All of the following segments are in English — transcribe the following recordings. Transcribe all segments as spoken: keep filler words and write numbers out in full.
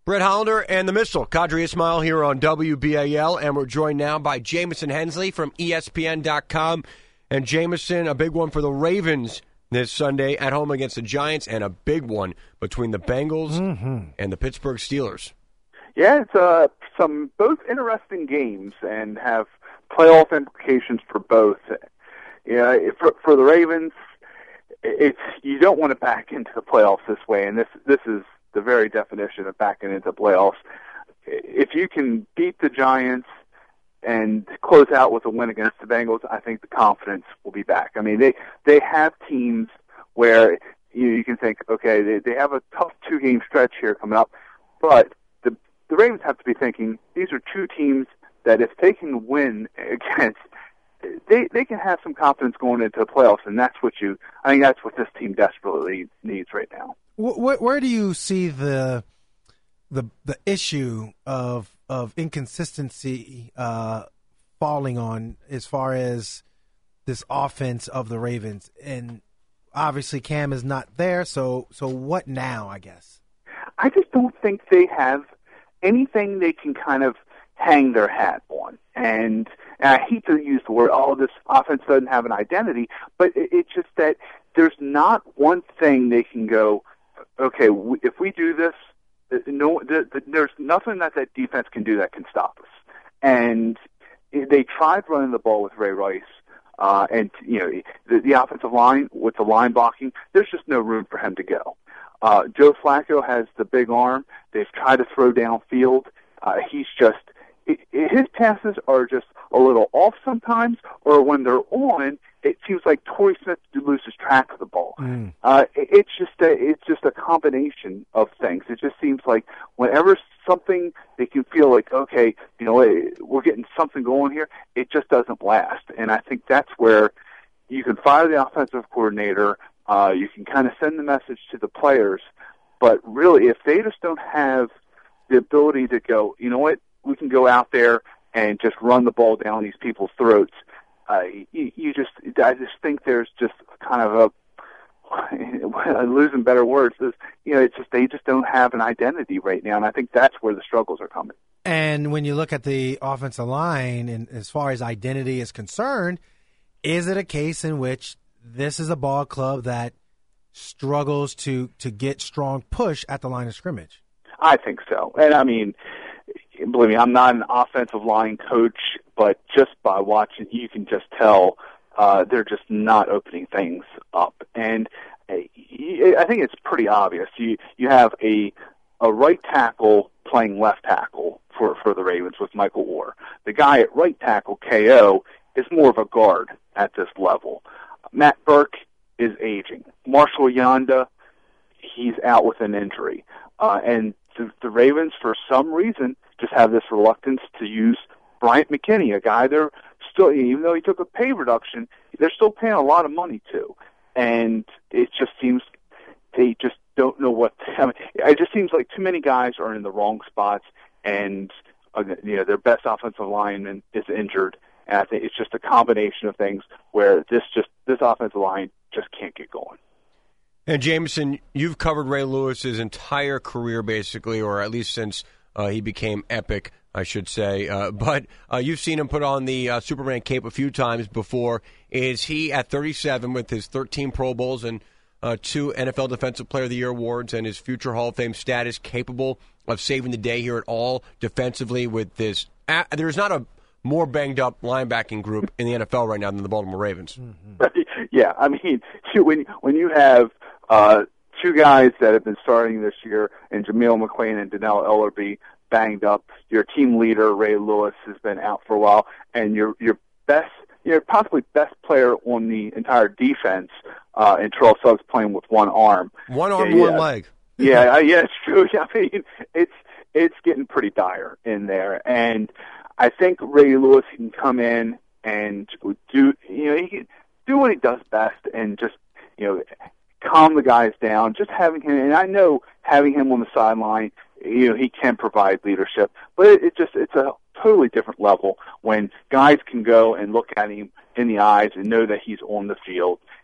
Brett Hollander and the Missile, Qadri Ismail here on W B A L, and we're joined now by Jamison Hensley from E S P N dot com. And Jamison, a big one for the Ravens this Sunday at home against the Giants, and a big one between the Bengals mm-hmm. and the Pittsburgh Steelers. Yeah, it's uh, some both interesting games and have playoff implications for both. Yeah, for, for the Ravens, it's you don't want to back into the playoffs this way, and this this is the very definition of backing into playoffs. If you can beat the Giants and close out with a win against the Bengals, I think the confidence will be back. I mean, they they have teams where you, you can think, okay, they, they have a tough two-game stretch here coming up, but the the Ravens have to be thinking these are two teams that if they can win against, they they can have some confidence going into the playoffs, and that's what you. I think that's what this team desperately needs right now. Where, where do you see the the the issue of of inconsistency uh, falling on as far as this offense of the Ravens? And obviously Cam is not there, so so what now, I guess? I just don't think they have anything they can kind of hang their hat on. And, and I hate to use the word, oh, this offense doesn't have an identity, but it, it's just that there's not one thing they can go, okay, if we do this, no, the, the, there's nothing that that defense can do that can stop us. And they tried running the ball with Ray Rice, uh, and you know the, the offensive line with the line blocking. There's just no room for him to go. Uh, Joe Flacco has the big arm. They've tried to throw downfield. Uh, he's just it, his passes are just a little off sometimes, or when they're on, it seems like Torrey Smith loses track of the ball. Mm. Uh, it, it's just a, it's just a combination of things. It just seems like whenever something they can feel like, okay, you know, we're getting something going here, it just doesn't last. And I think that's where you can fire the offensive coordinator. Uh, you can kind of send the message to the players, but really, if they just don't have the ability to go, you know what, we can go out there and just run the ball down these people's throats. Uh, you, you just, I just think there's just kind of a, losing better words, is, you know, it's just, they just don't have an identity right now, and I think that's where the struggles are coming. And when you look at the offensive line, and as far as identity is concerned, is it a case in which this is a ball club that struggles to, to get strong push at the line of scrimmage? I think so. And I mean, believe me, I'm not an offensive line coach, but just by watching, you can just tell uh, they're just not opening things up. And I think it's pretty obvious. You you have a a right tackle playing left tackle for, for the Ravens with Michael Orr. The guy at right tackle, K O, is more of a guard at this level. Matt Burke is aging. Marshall Yanda, he's out with an injury. Uh, and the, the Ravens, for some reason, just have this reluctance to use Bryant McKinney, a guy they're still, even though he took a pay reduction, they're still paying a lot of money to. And it just seems they just don't know what to, I mean, it just seems like too many guys are in the wrong spots, and uh, you know their best offensive lineman is injured. And I think it's just a combination of things where this just this offensive line just can't get going. And Jamison, you've covered Ray Lewis's entire career, basically, or at least since uh, he became epic, I should say. Uh, but uh, you've seen him put on the uh, Superman cape a few times before. Is he at thirty-seven with his thirteen Pro Bowls and uh, two N F L Defensive Player of the Year awards and his future Hall of Fame status capable of saving the day here at all defensively with this? Uh, there's not a more banged up linebacking group in the N F L right now than the Baltimore Ravens. Mm-hmm. Yeah, I mean, when when you have uh, two guys that have been starting this year, and Jameel McQueen and Donnell Ellerbe banged up, your team leader Ray Lewis has been out for a while, and your your best, your possibly best player on the entire defense, uh, and Terrell Suggs playing with one arm, one arm, yeah, one yeah. leg. Yeah, yeah, it's true. I mean, it's it's getting pretty dire in there, and I think Ray Lewis can come in and do, you know, he can do what he does best and just, you know, calm the guys down. Just having him, and I know having him on the sideline, you know, he can provide leadership, but it, it just, it's a totally different level when guys can go and look at him in the eyes and know that he's on the field.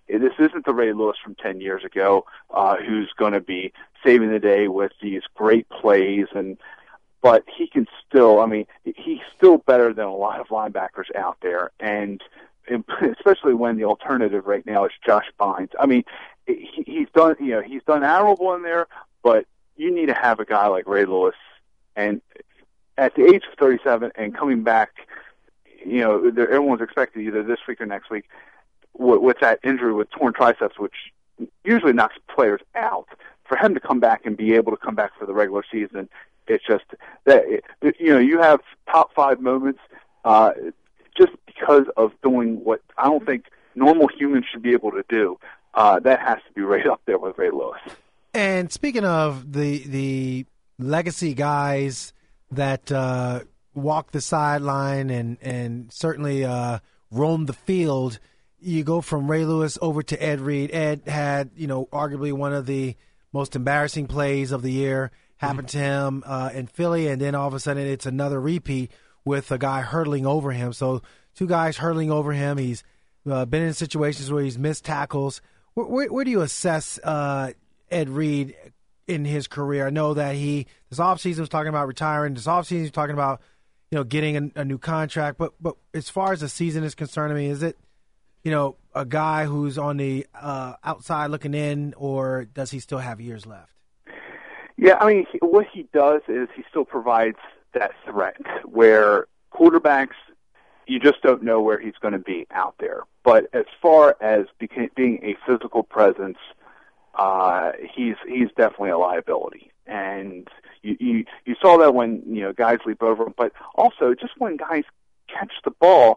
This isn't the Ray Lewis from ten years ago, uh, who's going to be saving the day with these great plays, and but he can still, I mean, he's still better than a lot of linebackers out there, and especially when the alternative right now is Josh Bynes. I mean, he, he's done, you know, he's done admirable in there, but you need to have a guy like Ray Lewis, and at the age of thirty-seven and coming back, you know, everyone's expected either this week or next week with that injury with torn triceps, which usually knocks players out. For him to come back and be able to come back for the regular season, it's just that, you know, you have top five moments uh, just because of doing what I don't think normal humans should be able to do. Uh, that has to be right up there with Ray Lewis. And speaking of the the legacy guys that uh, walk the sideline and, and certainly uh, roam the field, you go from Ray Lewis over to Ed Reed. Ed had, you know, arguably one of the most embarrassing plays of the year happened to him uh, in Philly, and then all of a sudden it's another repeat with a guy hurtling over him. So two guys hurtling over him. He's uh, been in situations where he's missed tackles. Where, where, where do you assess uh, Ed Reed in his career? I know that he this offseason was talking about retiring. This offseason he was talking about, you know, getting a, a new contract. But but as far as the season is concerned, I mean, is it, you know, a guy who's on the uh, outside looking in, or does he still have years left? Yeah, I mean, what he does is he still provides that threat where quarterbacks, you just don't know where he's going to be out there. But as far as being a physical presence, uh, he's he's definitely a liability. And you, you you saw that when, you know, guys leap over him, but also just when guys catch the ball,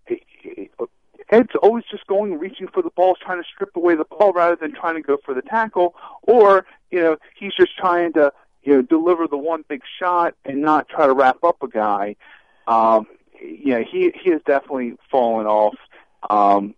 Ed's always just going, reaching for the ball, trying to strip away the ball rather than trying to go for the tackle, or, you know, he's just trying to, you know, deliver the one big shot and not try to wrap up a guy. Um, you know, he he has definitely fallen off. Um,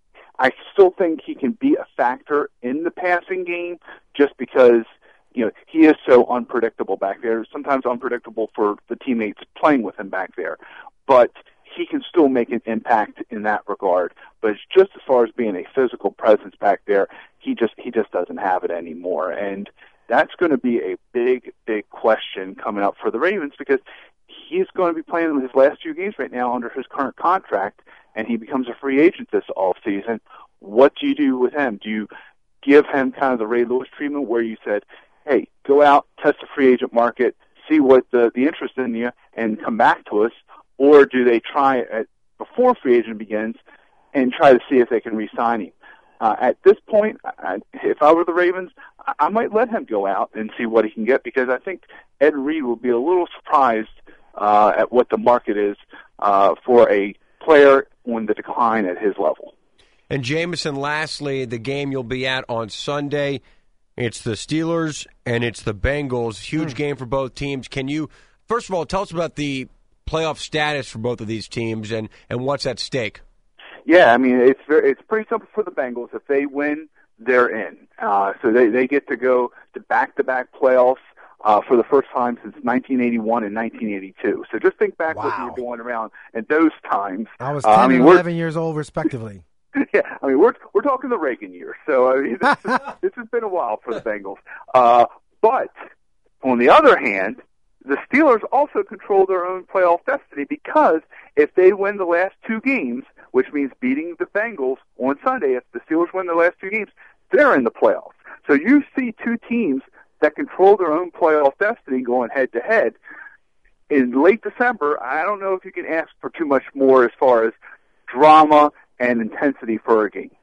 I still think he can be a factor in the passing game just because, you know, he is so unpredictable back there. Sometimes unpredictable for the teammates playing with him back there, but he can still make an impact in that regard. But it's just as far as being a physical presence back there, he just he just doesn't have it anymore. And that's going to be a big, big question coming up for the Ravens because he's going to be playing his last few games right now under his current contract, and he becomes a free agent this offseason. What do you do with him? Do you give him kind of the Ray Lewis treatment where you said, hey, go out, test the free agent market, see what the, the interest in you, and come back to us? Or do they try it before free agent begins and try to see if they can re-sign him? Uh, at this point, I, if I were the Ravens, I, I might let him go out and see what he can get because I think Ed Reed will be a little surprised uh, at what the market is uh, for a player on the decline at his level. And Jameson, lastly, the game you'll be at on Sunday, it's the Steelers and it's the Bengals. Huge mm. game for both teams. Can you, first of all, tell us about the playoff status for both of these teams and, and what's at stake? Yeah, I mean, it's very, it's pretty simple for the Bengals. If they win, they're in. Uh, so they, they get to go to back-to-back playoffs uh, for the first time since nineteen eighty-one and nineteen eighty-two. So just think back wow. what you were going around at those times. I was ten uh, I mean, and eleven years old, respectively. Yeah, I mean, we're we're talking the Reagan years. So I mean, this, is, this has been a while for the Bengals. Uh, but on the other hand, the Steelers also control their own playoff destiny because if they win the last two games, which means beating the Bengals on Sunday, if the Steelers win the last two games, they're in the playoffs. So you see two teams that control their own playoff destiny going head-to-head. In late December, I don't know if you can ask for too much more as far as drama and intensity for a game.